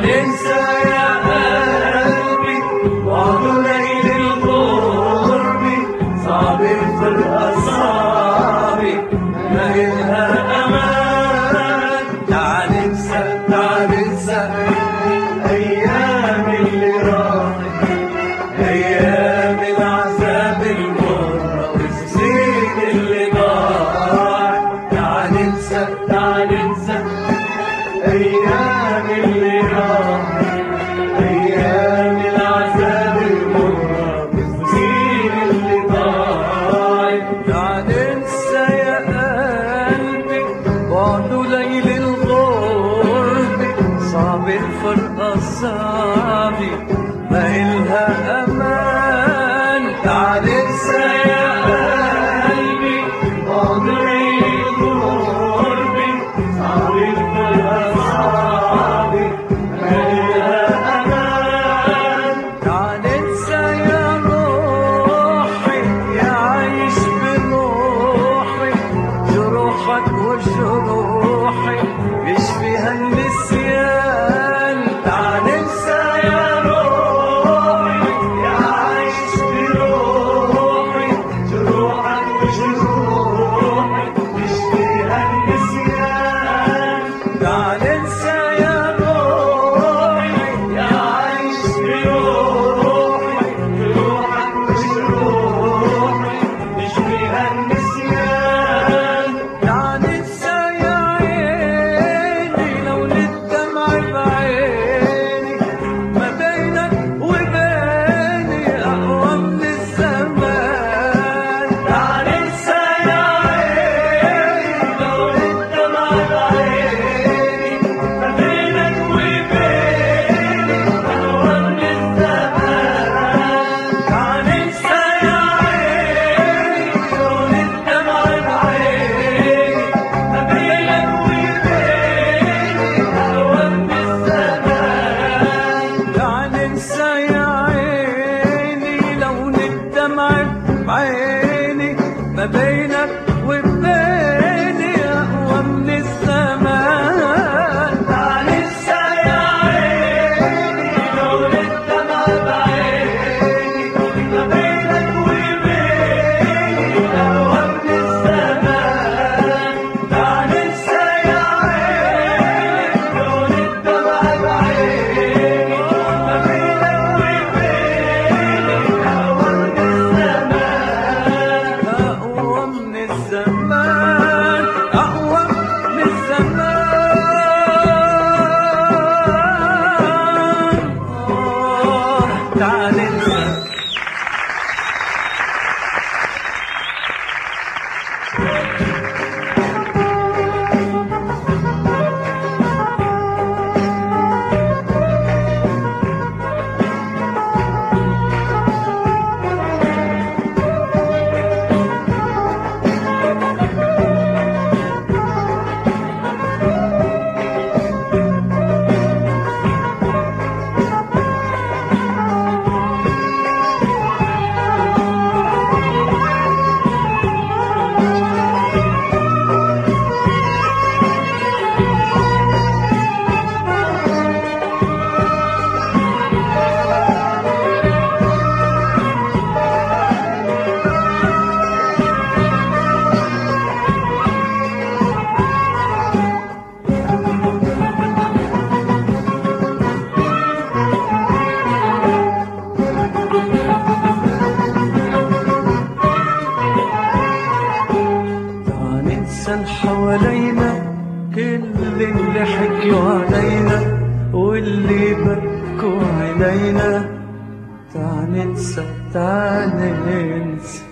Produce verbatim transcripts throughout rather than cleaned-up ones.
ننسى يا قلبي بعد ليل الغرب، صعب الفرقة صعبة ما إلها أمان. تعال ننسى تعال ننسى أيام اللي راحت، أيام العذاب المرة والسنين اللي ضاعت. تعال ننسى تعال ننسى أيام اللي راحت، أيام العذاب المرة والسنين اللي ضاعت. تعال ننسى يا قلبي بعد ليل الغرب، صعب الفرقة صعبة ما إلها أمان. تعال ننسى يا قلبي بعد ليل الغرب، صعب الفرقة صعبة ما إلها أمان. تعال ننسى يا روحي يا عايش بروحي، جروحك وجروحي يشفيها النسيان. تعال ننسى يا روحي يا عايش بروحي، جروحك وجروحي يشفيها النسيان. تعال ننسى يا روحي يا عايش بروحي، جروحك وجروحي يشفيها النسيان. تعال ننسى يا عيني لو للدمع بعيني، ما بينك وبيني أقوى من الزمان. تعال ننسى يا عيني لو للدمع بعيني، ما بينك وبيني أقوى من الزمان. تعال ننسى يا عيني لو للدمع بعيني، ما بينك وبيني أقوى من الزمان. تعال ننسى يا عيني لو للدمع بعيني، ما بينك وبيني أقوى من الزمان. تعال ننسى يا عيني لو للدمع بعيني، ما بينك وبيني أقوى من الزمان. تعال ننسى يا عيني لو للدمع بعيني، ما بينك وبيني أقوى من الزمان. أقوى من الزمان أقوى من الزمان. آه تعال ننسى. تعال ننسى اللي حوالينا، كل اللي حكيوا علينا واللي بكوا علينا. تعال ننسى تعال ننسى.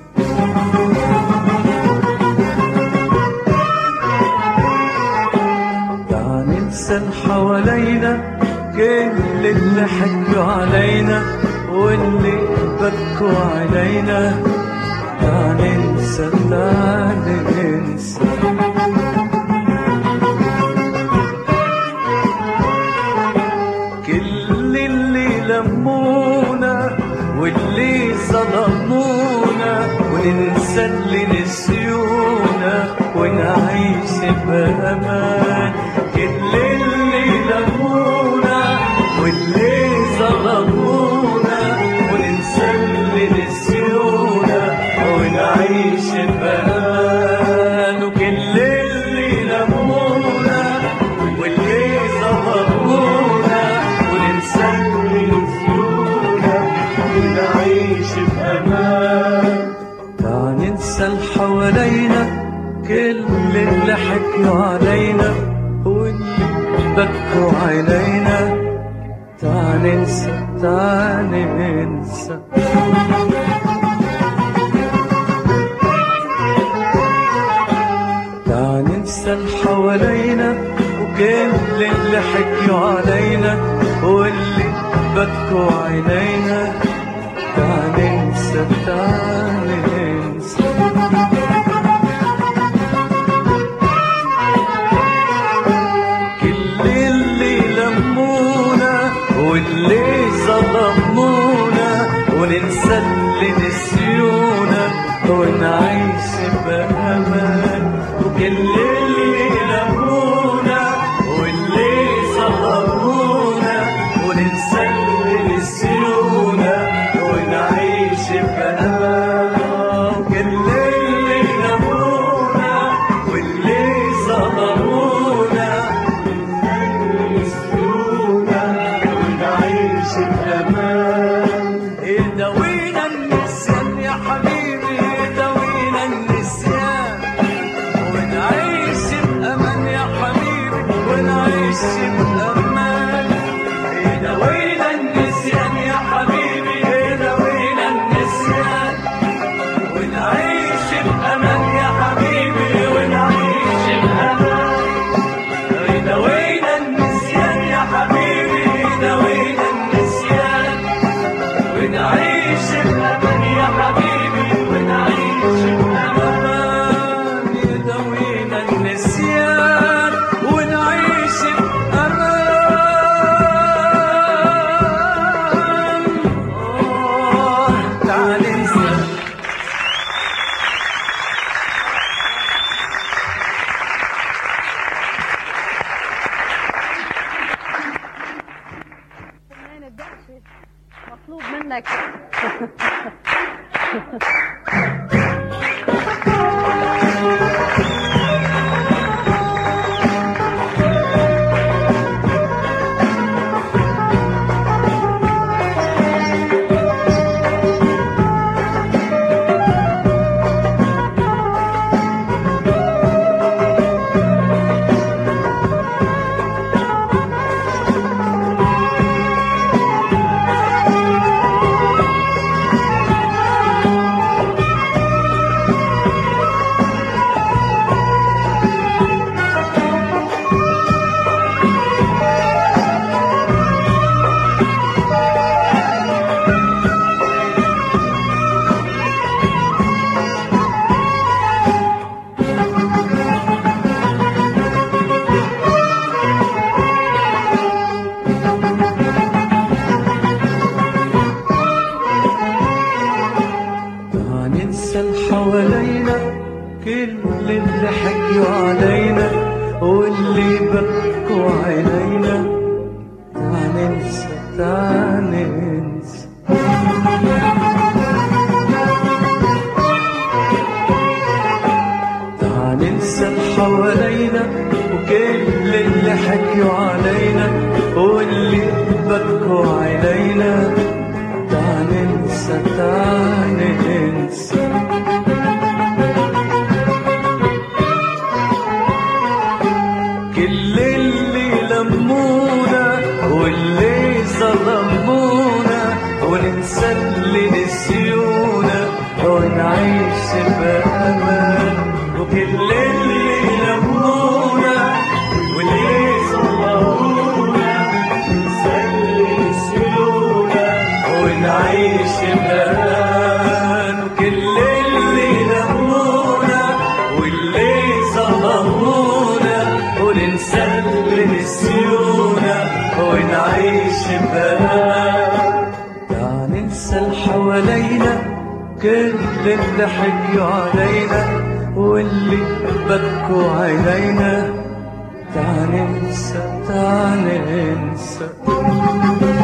تعال ننسى اللي حوالينا، كل اللي حكوا علينا واللي بكوا علينا. تعال ننسى تعال ننسى. كل اللي لمونا واللي ظلمونا، وننسى اللي نسيونا ونعيش بأمان. كل اللي لمونا اللي ظلمونا وننسى اللي نسيونا ونعيش بأمان. وكل اللي لمونا واللي ظلمونا وننسى اللي نسيونا ونعيش بأمان. تعال ننسى اللي حوالينا كل اللي حكيوا علينا واللي بكوا عينينا. تعال ننسى تعال ننسى تعال ننسى اللي حوالينا وكل اللي حكيوا علينا واللي بكوا عينينا. تعال ننسى تعال ننسى واللي ظلمونا وننسى اللي نسيونا ونعيش بأمان. وكل اللي لمونا واللي ظلمونا وننسى اللي نسيونا ونعيش بأمان. وكل اللي لمونا واللي ظلمونا يداوينا النسيان يا حبيبي يداوينا النسيان ونعيش بأمان يا حبيبي ونعيش بأمان. يداوينا النسيان يا حبيبي يداوينا النسيان ونعيش بأمان يا حبيبي ونعيش بأمان. يداوينا النسيان يا حبيبي يداوينا النسيان ونعيش بأمان يا حبيبي ونعيش بأمان. يداوينا النسيان ونعيش بأمان. آه تعال ننسى مطلوب منك. حوالينا كل اللي حكيوا علينا واللي بكوا عينينا. تعال ننسى تعال ننسى تعال ننسى اللي حوالينا وكل اللي حكيوا علينا واللي بكوا عينينا. تعال ننسى تعال ننسى كل اللي لمونا واللي ظلمونا وننسى اللي نسيونا ونعيش بأمان. وكل اللي لمونا واللي ظلمونا وننسى اللي نسيونا ونعيش بأمان. وكل اللي لمونا واللي ظلمونا وننسى اللي نسيونا ونعيش بأمان. تعال ننسى اللي حوالينا كل اللي حكيوا علينا واللي بكوا عينينا. تعال ننسى تعال ننسى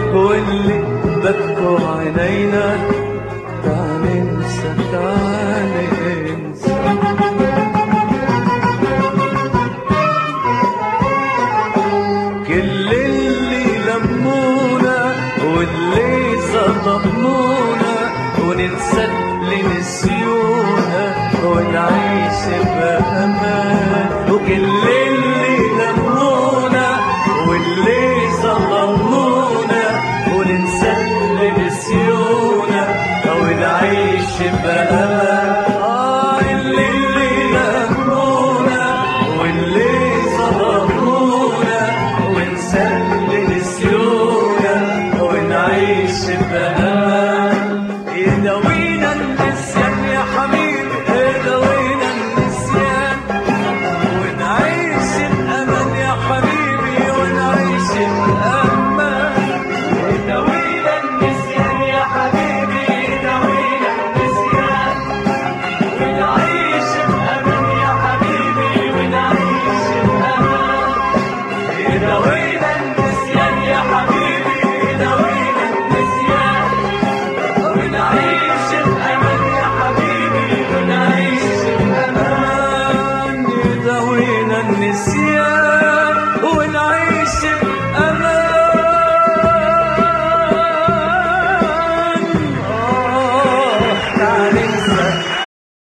واللي بكوا عينينا. تعال انسى تعال انسى. كل اللي لمونا واللي ظلمونا وننسى اللي نسيونا ونعيش بأمان. وكل اللي لمونا واللي ظلمونا وننسى اللي نسيونا ونعيش بأمان. آه اللي اللي لمونا واللي ظلمونا وننسى اللي نسيونا ونعيش بأمان. يداوينا النسيان يا حبيبي، يداوينا النسيان ونعيش بأمان يا حبيبي، ونعيش بأمان. يداوينا النسيان يا حبيبي، يداوينا النسيان ونعيش بأمان يا حبيبي، ونعيش بأمان. يداوينا